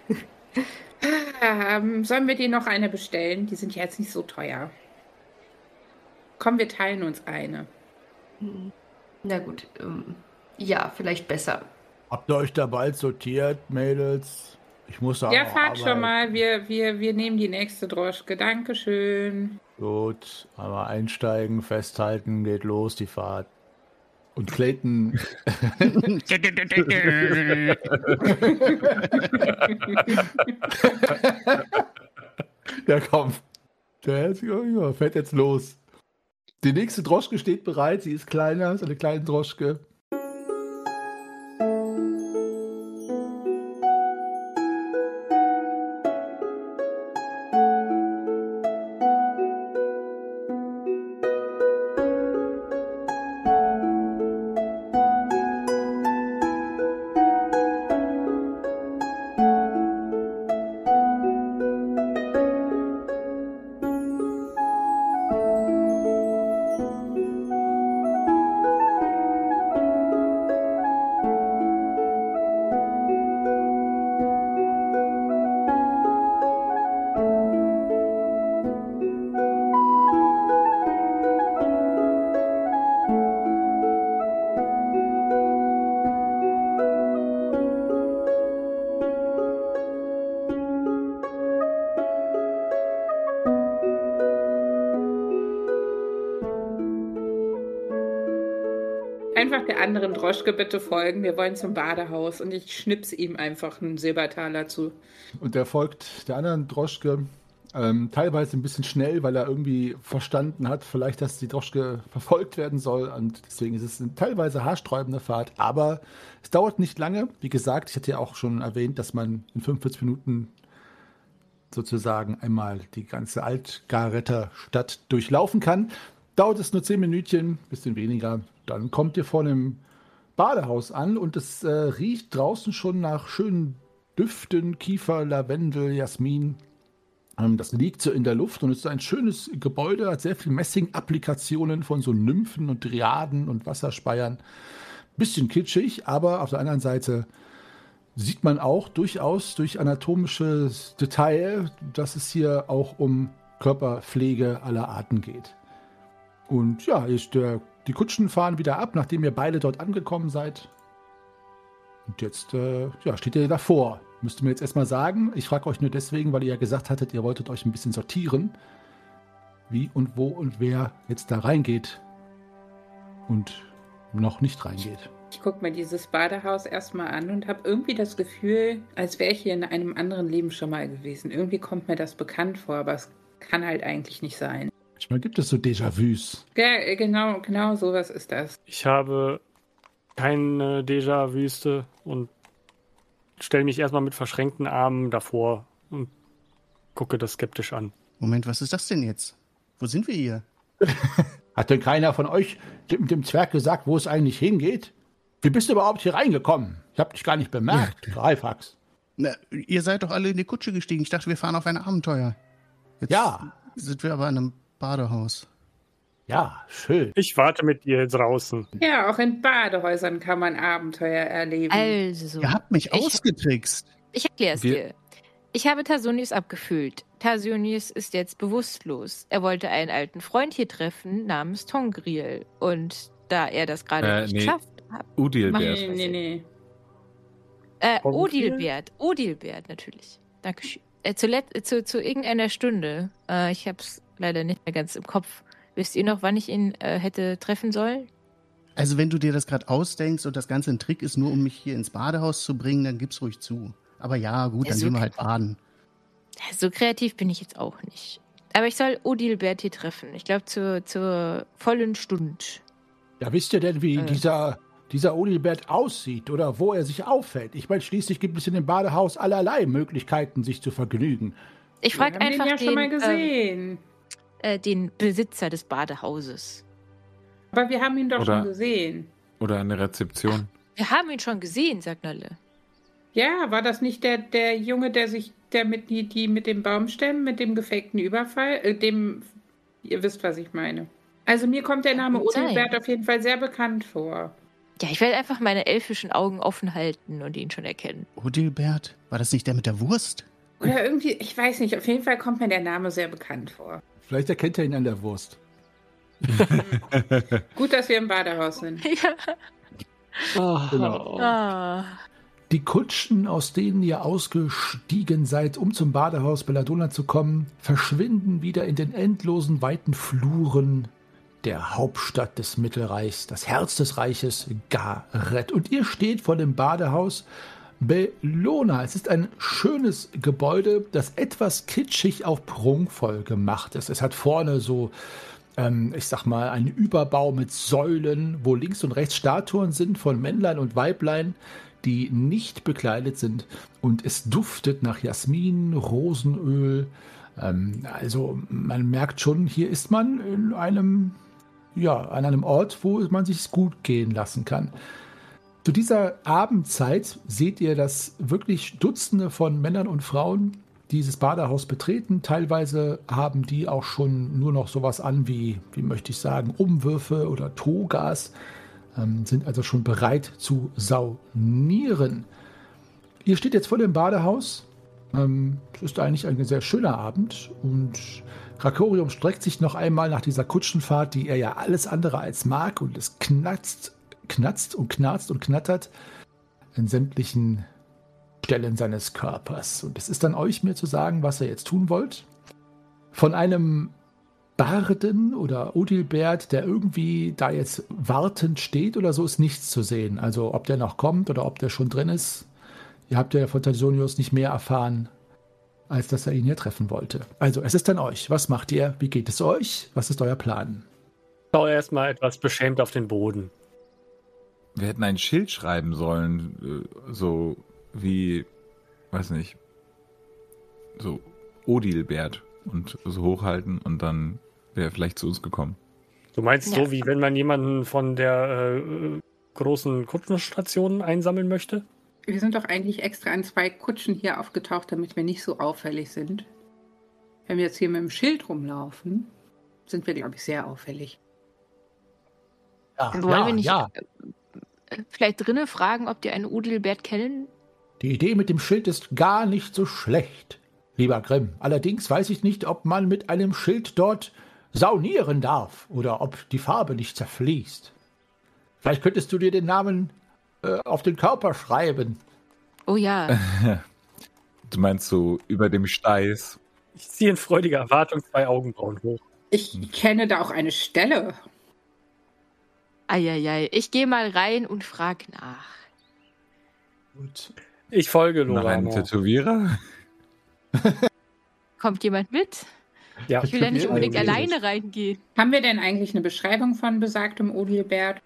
Sollen wir dir noch eine bestellen? Die sind ja jetzt nicht so teuer. Komm, wir teilen uns eine.
Na gut, ja, vielleicht besser.
Habt ihr euch da bald sortiert, Mädels? Ich muss da
Ja,
noch
fahrt schon
arbeiten.
mal. Wir nehmen die nächste Droschke. Dankeschön.
Gut, einmal einsteigen, festhalten, geht los, die Fahrt. Und Clayton, der kommt. Der fährt jetzt los. Die nächste Droschke steht bereit, sie ist kleiner, ist eine kleine Droschke.
Einfach der anderen Droschke bitte folgen. Wir wollen zum Badehaus und ich schnips ihm einfach einen Silbertaler zu.
Und er folgt der anderen Droschke, teilweise ein bisschen schnell, weil er irgendwie verstanden hat, vielleicht, dass die Droschke verfolgt werden soll. Und deswegen ist es eine teilweise haarsträubende Fahrt. Aber es dauert nicht lange. Wie gesagt, ich hatte ja auch schon erwähnt, dass man in 45 Minuten sozusagen einmal die ganze Altgaretter Stadt durchlaufen kann. Dauert es nur 10 Minütchen, bisschen weniger. Dann kommt ihr vor einem Badehaus an und es riecht draußen schon nach schönen Düften, Kiefer, Lavendel, Jasmin. Das liegt so in der Luft und es ist ein schönes Gebäude, hat sehr viel Messing-Applikationen von so Nymphen und Dryaden und Wasserspeiern. Bisschen kitschig, aber auf der anderen Seite sieht man auch durchaus durch anatomisches Detail, dass es hier auch um Körperpflege aller Arten geht. Und ja, die Kutschen fahren wieder ab, nachdem ihr beide dort angekommen seid. Und jetzt steht ihr davor. Müsst ihr mir jetzt erstmal sagen. Ich frage euch nur deswegen, weil ihr ja gesagt hattet, ihr wolltet euch ein bisschen sortieren. Wie und wo und wer jetzt da reingeht und noch nicht reingeht.
Ich gucke mir dieses Badehaus erstmal an und habe irgendwie das Gefühl, als wäre ich hier in einem anderen Leben schon mal gewesen. Irgendwie kommt mir das bekannt vor, aber es kann halt eigentlich nicht sein.
Manchmal gibt es so Déjà-vus.
Ja, genau sowas ist das.
Ich habe keine Déjà-Wüste und stelle mich erstmal mit verschränkten Armen davor und gucke das skeptisch an.
Moment, was ist das denn jetzt? Wo sind wir hier?
Hat denn keiner von euch dem Zwerg gesagt, wo es eigentlich hingeht? Wie bist du überhaupt hier reingekommen? Ich habe dich gar nicht bemerkt, Greifax.
Na, ihr seid doch alle in die Kutsche gestiegen. Ich dachte, wir fahren auf ein Abenteuer. Jetzt sind wir aber in einem Badehaus.
Ja, schön.
Ich warte mit dir draußen.
Ja, auch in Badehäusern kann man Abenteuer erleben.
Also,
Ihr habt mich ausgetrickst.
ich erkläre es dir. Ich habe Tarsonius abgefühlt. Tarsonius ist jetzt bewusstlos. Er wollte einen alten Freund hier treffen namens Tongriel. Und da er das gerade nicht schafft,
Udilbert.
Nee.
Odilbert, natürlich. Dankeschön. Zu irgendeiner Stunde. Ich habe es leider nicht mehr ganz im Kopf. Wisst ihr noch, wann ich ihn hätte treffen sollen?
Also wenn du dir das gerade ausdenkst und das Ganze ein Trick ist, nur um mich hier ins Badehaus zu bringen, dann gib's ruhig zu. Aber ja, gut, dann gehen wir halt baden.
So kreativ bin ich jetzt auch nicht. Aber ich soll Odilbert hier treffen. Ich glaube zur vollen Stunde.
Ja, wisst ihr denn, wie dieser Odilbert aussieht oder wo er sich aufhält? Ich meine, schließlich gibt es in dem Badehaus allerlei Möglichkeiten, sich zu vergnügen.
Ich frage einfach
den ja schon mal gesehen.
Den Besitzer des Badehauses.
Aber wir haben ihn doch schon gesehen.
Oder eine Rezeption.
Wir haben ihn schon gesehen, sagt Nolle.
Ja, war das nicht der Junge, der mit dem Baumstämmen, mit dem gefakten Überfall, ihr wisst, was ich meine. Also mir kommt der Name Odilbert auf jeden Fall sehr bekannt vor.
Ja, ich werde einfach meine elfischen Augen offen halten und ihn schon erkennen.
Odilbert? War das nicht der mit der Wurst?
Oder irgendwie, ich weiß nicht, auf jeden Fall kommt mir der Name sehr bekannt vor.
Vielleicht erkennt er ihn an der Wurst.
Gut, dass wir im Badehaus sind.
Ja.
Genau.
Ah.
Die Kutschen, aus denen ihr ausgestiegen seid, um zum Badehaus Belladonna zu kommen, verschwinden wieder in den endlosen, weiten Fluren der Hauptstadt des Mittelreichs, das Herz des Reiches, Gareth. Und ihr steht vor dem Badehaus Bellona. Es ist ein schönes Gebäude, das etwas kitschig, auch prunkvoll gemacht ist. Es hat vorne so, ich sag mal, einen Überbau mit Säulen, wo links und rechts Statuen sind von Männlein und Weiblein, die nicht bekleidet sind. Und es duftet nach Jasmin, Rosenöl. Also man merkt schon, hier ist man in an einem Ort, wo man sich gut gehen lassen kann. Zu dieser Abendzeit seht ihr, dass wirklich Dutzende von Männern und Frauen dieses Badehaus betreten. Teilweise haben die auch schon nur noch sowas an wie möchte ich sagen, Umwürfe oder Togas, sind also schon bereit zu saunieren. Ihr steht jetzt vor dem Badehaus. Es ist eigentlich ein sehr schöner Abend und Krakorium streckt sich noch einmal nach dieser Kutschenfahrt, die er ja alles andere als mag, und es knatzt und knarzt und knattert in sämtlichen Stellen seines Körpers. Und es ist an euch, mir zu sagen, was ihr jetzt tun wollt. Von einem Barden oder Odilbert, der irgendwie da jetzt wartend steht oder so, ist nichts zu sehen. Also ob der noch kommt oder ob der schon drin ist. Ihr habt ja von Tasonius nicht mehr erfahren, als dass er ihn hier treffen wollte. Also es ist an euch. Was macht ihr? Wie geht es euch? Was ist euer Plan?
Ich schaue erstmal etwas beschämt auf den Boden.
Wir hätten ein Schild schreiben sollen, so wie, weiß nicht, so Odilbert und so hochhalten und dann wäre er vielleicht zu uns gekommen.
Du meinst
Ja.
so, wie wenn man jemanden von der großen Kutschenstation einsammeln möchte?
Wir sind doch eigentlich extra an 2 Kutschen hier aufgetaucht, damit wir nicht so auffällig sind. Wenn wir jetzt hier mit dem Schild rumlaufen, sind wir, glaube ich, sehr auffällig.
Ja,
Wollen wir nicht vielleicht drinnen fragen, ob die einen Odilbert kennen?
Die Idee mit dem Schild ist gar nicht so schlecht, lieber Grimm. Allerdings weiß ich nicht, ob man mit einem Schild dort saunieren darf oder ob die Farbe nicht zerfließt. Vielleicht könntest du dir den Namen auf den Körper schreiben.
Oh ja.
Du meinst so über dem Steiß?
Ich ziehe in freudiger Erwartung 2 Augenbrauen hoch.
Ich kenne da auch eine Stelle.
Eieiei. Ich gehe mal rein und frage nach.
Gut.
Ich folge
Nach einem
Lorana.
Tätowierer?
Kommt jemand mit?
Ja.
Ich will ja nicht unbedingt
Okay.
alleine reingehen.
Haben wir denn eigentlich eine Beschreibung von besagtem Odilbert?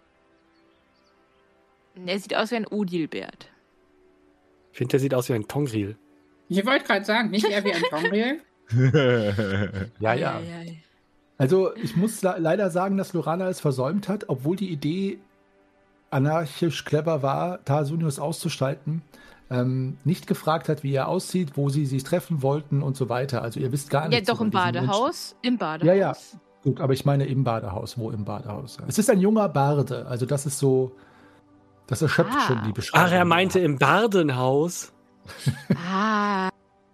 Er sieht aus wie ein Odilbert.
Ich finde, der sieht aus wie ein Tongril.
Ich wollte gerade sagen, nicht eher wie ein Tongril.
Ja, ja.
Eieiei.
Also ich muss leider sagen, dass Lorana es versäumt hat, obwohl die Idee anarchisch clever war, Tasonius auszuschalten, nicht gefragt hat, wie er aussieht, wo sie sich treffen wollten und so weiter. Also ihr wisst gar
Ja,
nichts.
doch im
über diesen
Badehaus. Im Badehaus.
Ja, ja. Gut, aber ich meine im Badehaus. Wo im Badehaus? Es ist ein junger Barde. Also das ist so, das erschöpft
Ah.
schon die Beschreibung.
Ach, er meinte im Bardenhaus.
Ah.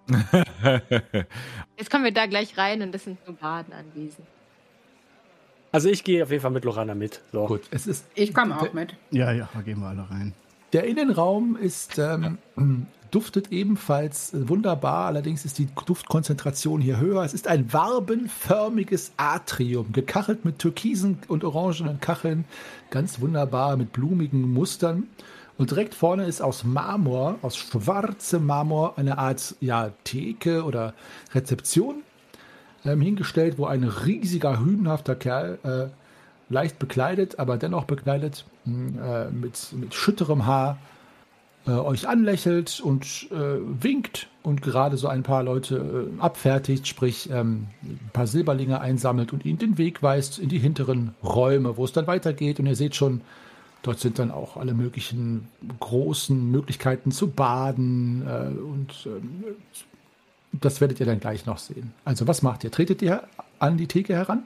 Jetzt kommen wir da gleich rein und das sind nur Baden anwesend.
Also ich gehe auf jeden Fall mit Lorana mit. So.
Gut, es ist
Ich komme auch mit.
Ja, da gehen wir alle rein.
der Innenraum ist duftet ebenfalls wunderbar, allerdings ist die Duftkonzentration hier höher. Es ist ein wabenförmiges Atrium, gekachelt mit türkisen und orangenen Kacheln, ganz wunderbar mit blumigen Mustern. Und direkt vorne ist aus Marmor, aus schwarzem Marmor, eine Art Theke oder Rezeption hingestellt, wo ein riesiger, hünenhafter Kerl, leicht bekleidet, aber dennoch bekleidet, mit schütterem Haar, euch anlächelt und winkt und gerade so ein paar Leute abfertigt, sprich ein paar Silberlinge einsammelt und ihnen den Weg weist in die hinteren Räume, wo es dann weitergeht. Und ihr seht schon, dort sind dann auch alle möglichen großen Möglichkeiten zu baden und das werdet ihr dann gleich noch sehen. Also was macht ihr? Tretet ihr an die Theke heran?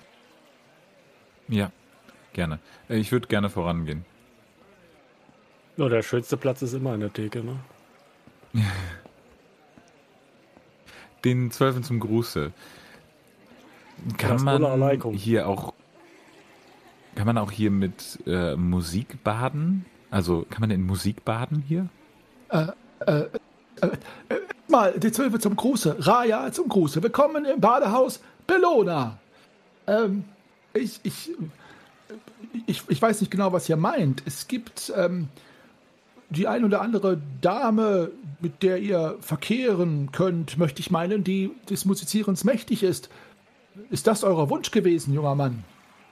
Ja, gerne. Ich würde gerne vorangehen.
Ja, der schönste Platz ist immer in der Theke, ne?
Den 12 zum Gruße. Kann
Assalamu
man
alaikum.
hier auch mit Musik baden? Also kann man in Musik baden hier?
Mal die 12 zum Gruße, Raya zum Gruße. Willkommen im Badehaus Bellona. Ich weiß nicht genau, was ihr meint. Es gibt die ein oder andere Dame, mit der ihr verkehren könnt, möchte ich meinen, die des Musizierens mächtig ist. Ist das euer Wunsch gewesen, junger Mann?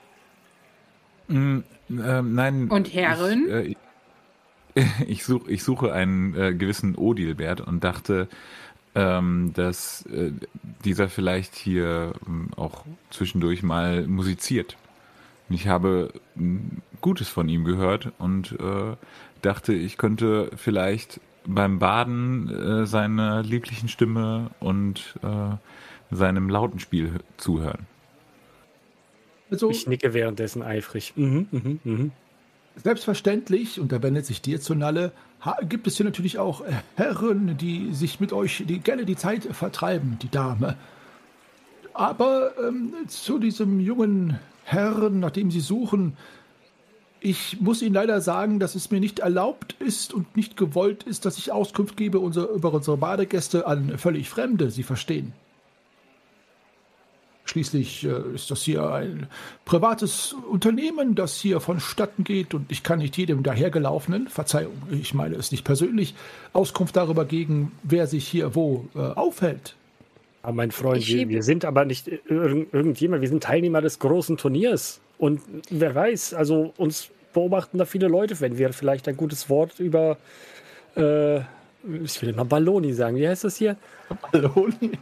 Nein.
Und Herren?
Ich suche einen gewissen Odilbert und dachte, dass dieser vielleicht hier auch zwischendurch mal musiziert. Und ich habe Gutes von ihm gehört und dachte, ich könnte vielleicht beim Baden seiner lieblichen Stimme und seinem Lautenspiel zuhören.
Also,
Ich nicke währenddessen eifrig.
selbstverständlich, und da wendet sich dir zu Nalle, gibt es hier natürlich auch Herren, die sich mit euch gerne die Zeit vertreiben, die Dame. Aber zu diesem jungen Herrn, nach dem Sie suchen, ich muss Ihnen leider sagen, dass es mir nicht erlaubt ist und nicht gewollt ist, dass ich Auskunft gebe über unsere Badegäste an völlig Fremde, Sie verstehen. Schließlich ist das hier ein privates Unternehmen, das hier vonstatten geht und ich kann nicht jedem dahergelaufenen, Verzeihung, ich meine es nicht persönlich, Auskunft darüber geben, wer sich hier wo aufhält.
Aber mein Freund, wir sind aber nicht irgendjemand, wir sind Teilnehmer des großen Turniers. Und wer weiß, also uns beobachten da viele Leute, wenn wir vielleicht ein gutes Wort über, ich will mal Balloni sagen, wie heißt das hier?
Balloni?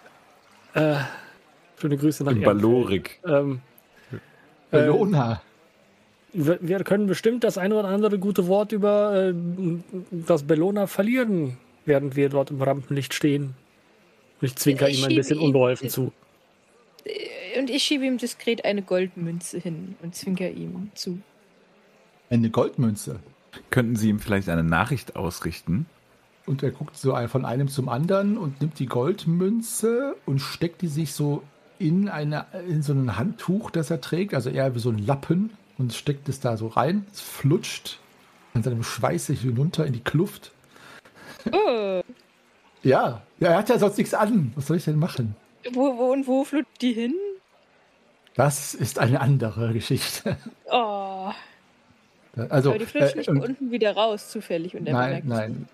Schöne Grüße nach
Ballorik.
Bellona.
Wir können bestimmt das eine oder andere gute Wort über das Bellona verlieren, während wir dort im Rampenlicht stehen. Ich zwinker ihm ein bisschen unbeholfen zu.
Und ich schiebe ihm diskret eine Goldmünze hin und zwinker ihm zu.
Eine Goldmünze?
Könnten Sie ihm vielleicht eine Nachricht ausrichten?
Und er guckt so von einem zum anderen und nimmt die Goldmünze und steckt die sich so in so ein Handtuch, das er trägt, also eher wie so ein Lappen, und steckt es da so rein. Es flutscht an seinem Schweiß sich hinunter in die Kluft.
Oh.
Ja, er hat ja sonst nichts an. Was soll ich denn machen?
Wo flutscht die hin?
Das ist eine andere Geschichte.
Oh.
Also,
aber die flutscht nicht unten wieder raus, zufällig. Und
Nein.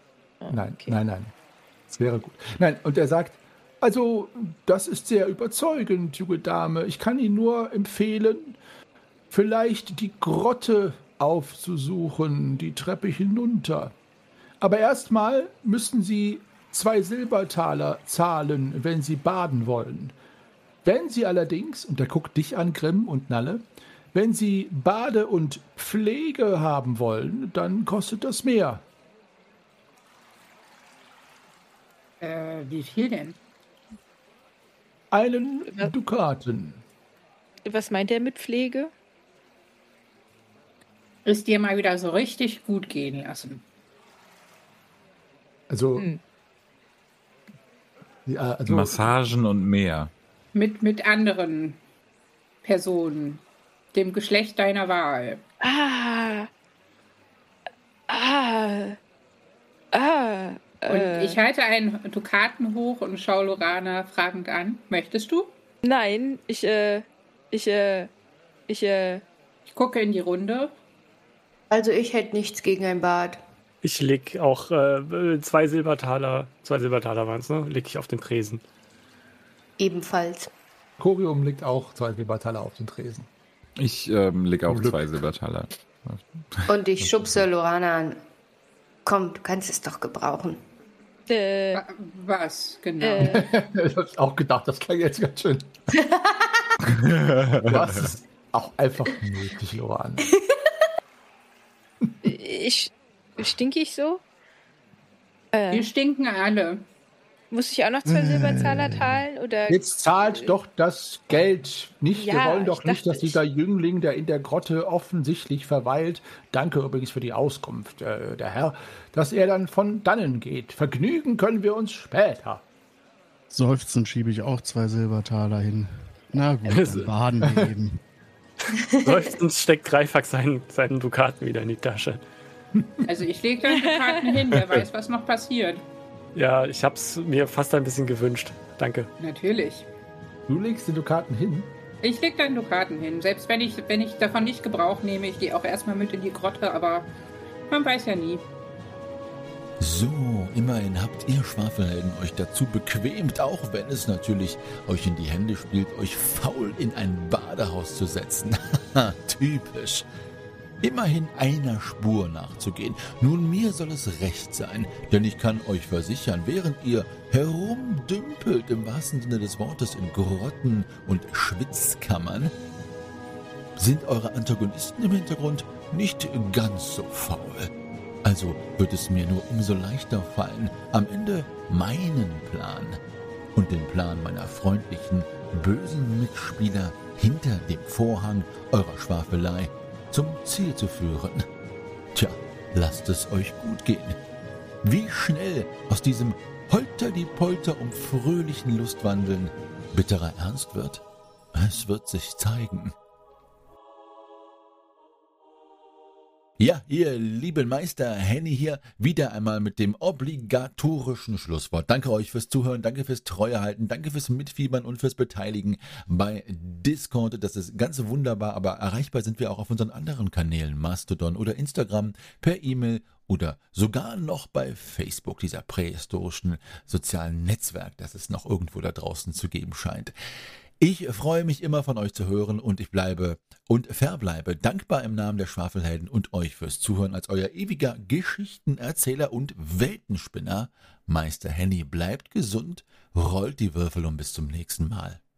Das wäre gut. Nein, und er sagt, also, das ist sehr überzeugend, junge Dame. Ich kann Ihnen nur empfehlen, vielleicht die Grotte aufzusuchen, die Treppe hinunter. Aber erstmal müssen Sie 2 Silbertaler zahlen, wenn Sie baden wollen. Wenn Sie allerdings, und er guckt dich an, Grimm und Nalle, wenn Sie Bade und Pflege haben wollen, dann kostet das mehr.
Wie viel denn?
Einen Dukaten.
Was meint er mit Pflege?
Ist dir mal wieder so richtig gut gehen lassen.
Also, ja, also
Massagen und mehr.
Mit anderen Personen. Dem Geschlecht deiner Wahl. Und ich halte einen Dukaten hoch und schaue Lorana fragend an. Möchtest du?
Nein, ich
gucke in die Runde.
Also ich hätte nichts gegen ein Bad.
Ich leg auch 2 Silbertaler waren es, ne? Leg ich auf den Tresen.
Ebenfalls.
Corium legt auch 2 Silbertaler auf den Tresen.
Ich leg auch 2 Silbertaler.
Und ich schubse Lorana an. Komm, du kannst es doch gebrauchen.
Was, genau?
Ich hab's auch gedacht, das klang jetzt ganz schön. Das ist auch einfach nötig, Lorana.
Stinke ich so?
Wir stinken alle.
Muss ich auch noch 2 Silbertaler zahlen? Oder?
Jetzt zahlt doch das Geld nicht.
Ja,
wir wollen doch
ich
nicht,
dachte,
dass dieser Jüngling, der in der Grotte offensichtlich verweilt, danke übrigens für die Auskunft, der Herr, dass er dann von dannen geht. Vergnügen können wir uns später.
Seufzend schiebe ich auch 2 Silbertaler hin. Na gut, dann baden wir eben.
Seufzend steckt Greifax seinen Dukaten wieder in die Tasche.
Also ich lege da Dukaten hin, wer weiß, was noch passiert.
Ja, ich hab's mir fast ein bisschen gewünscht. Danke.
Natürlich.
Du legst die Dukaten hin?
Ich lege dann Dukaten hin. Selbst wenn ich davon nicht Gebrauch nehme, ich gehe auch erstmal mit in die Grotte, aber man weiß ja nie.
So, immerhin habt ihr Schwafelhelden euch dazu bequemt, auch wenn es natürlich euch in die Hände spielt, euch faul in ein Badehaus zu setzen. Haha, typisch. Immerhin einer Spur nachzugehen. Nun, mir soll es recht sein, denn ich kann euch versichern, während ihr herumdümpelt, im wahrsten Sinne des Wortes, in Grotten und Schwitzkammern, sind eure Antagonisten im Hintergrund nicht ganz so faul. Also wird es mir nur umso leichter fallen, am Ende meinen Plan und den Plan meiner freundlichen, bösen Mitspieler hinter dem Vorhang eurer Schwafelei zum Ziel zu führen. Tja, lasst es euch gut gehen. Wie schnell aus diesem Holter-die-Polter um fröhlichen Lustwandeln bitterer Ernst wird, es wird sich zeigen. Ja, ihr lieben Meister, Henny hier, wieder einmal mit dem obligatorischen Schlusswort. Danke euch fürs Zuhören, danke fürs Treuehalten, danke fürs Mitfiebern und fürs Beteiligen bei Discord. Das ist ganz wunderbar, aber erreichbar sind wir auch auf unseren anderen Kanälen, Mastodon oder Instagram, per E-Mail oder sogar noch bei Facebook, dieser prähistorischen sozialen Netzwerk, das es noch irgendwo da draußen zu geben scheint. Ich freue mich immer von euch zu hören und ich bleibe und verbleibe dankbar im Namen der Schwafelhelden und euch fürs Zuhören als euer ewiger Geschichtenerzähler und Weltenspinner. Meister Henny bleibt gesund, rollt die Würfel und bis zum nächsten Mal.